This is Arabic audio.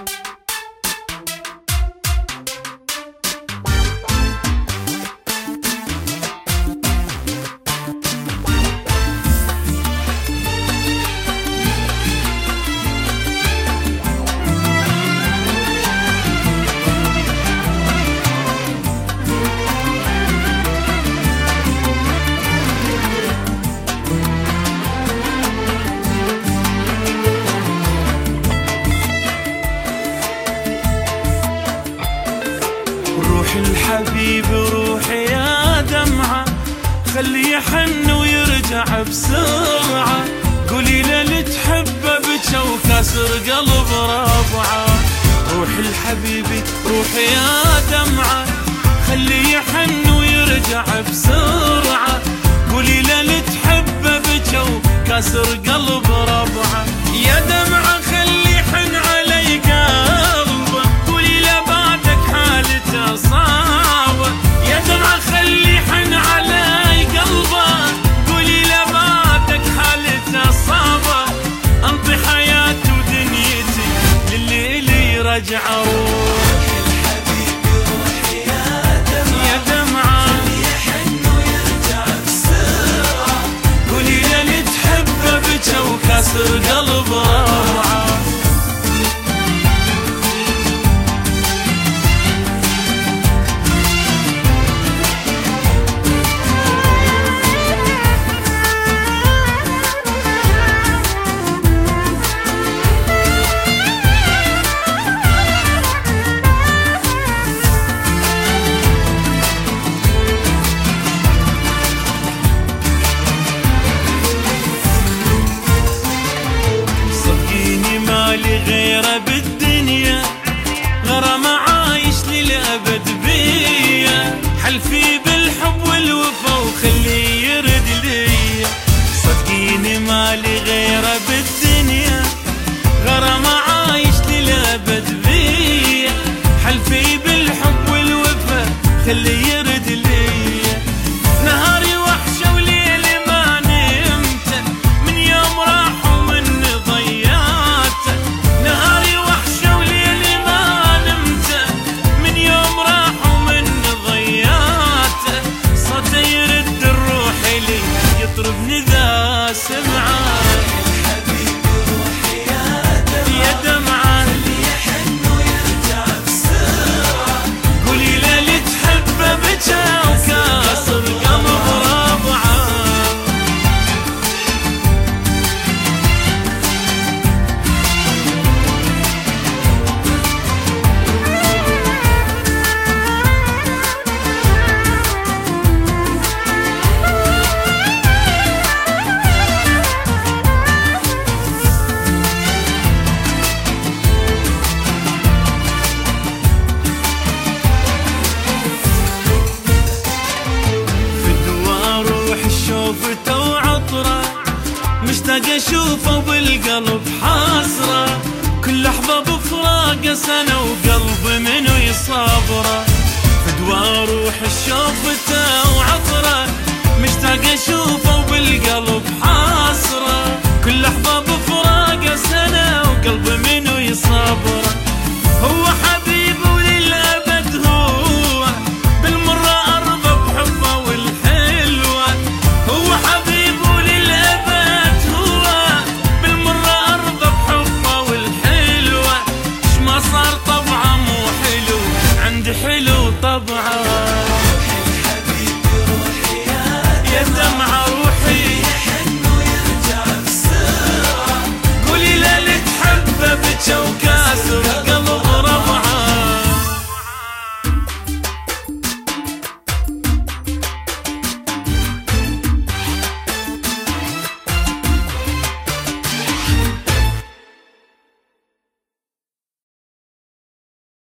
الحبيب روحي يا دمعة، خليه يحن ويرجع بسرعة. قولي له اللي تحبه بجا وكسر قلب ربعة. روحي الحبيبي روحي يا دمعة، خليه يحن ويرجع بسرعة. قولي له اللي تحبه بجا وكسر قلب ربعة. يا دمعة خليه يحن علي قلبه، قولي له بعدك حالته صعبة. يا دمعة خليه يحن علي قلبه، قولي له بعدك حالته صعبة. انطي حياتي ودنيتي للي لي رجع روح الحبيب روحي يا دمعة، خليه يحن ويرجع بسرعة. قولي له اللي تحبه بجا وكسر قلب روعة. غيره بالدنيا غرام عايش للأبد بيا. حلفي بالحب والوفا وخليه يرد ليا. صدقيني مالي غيره بالدنيا غرام عايش للأبد بيا. حلفي بالحب والوفا خليه يرد ليا. نهاري وحشة وليلي ما نمت من يوم راح ومن ضيعت. نهاري وحشة وليلي ما نمت من يوم راح ومن ضيعت. صوته يرد الروح لي يطربني ذا سمعه. الحبيب روحي يا دمعة، خليه يحن ويرجع بسرعة. قولي له اللي تحبه بجا وكاسر قلب ربعة. شوفته وعطره مشتاق اشوفه وبالقلب حاسره. كل لحظة بفراقه سنة وقلبي منو يصابره. فدوى روح شوفته وعطره مشتاق اشوفه وبالقلب حاسره. كل لحظة بفراقه سنة وقلبي منو يصابره.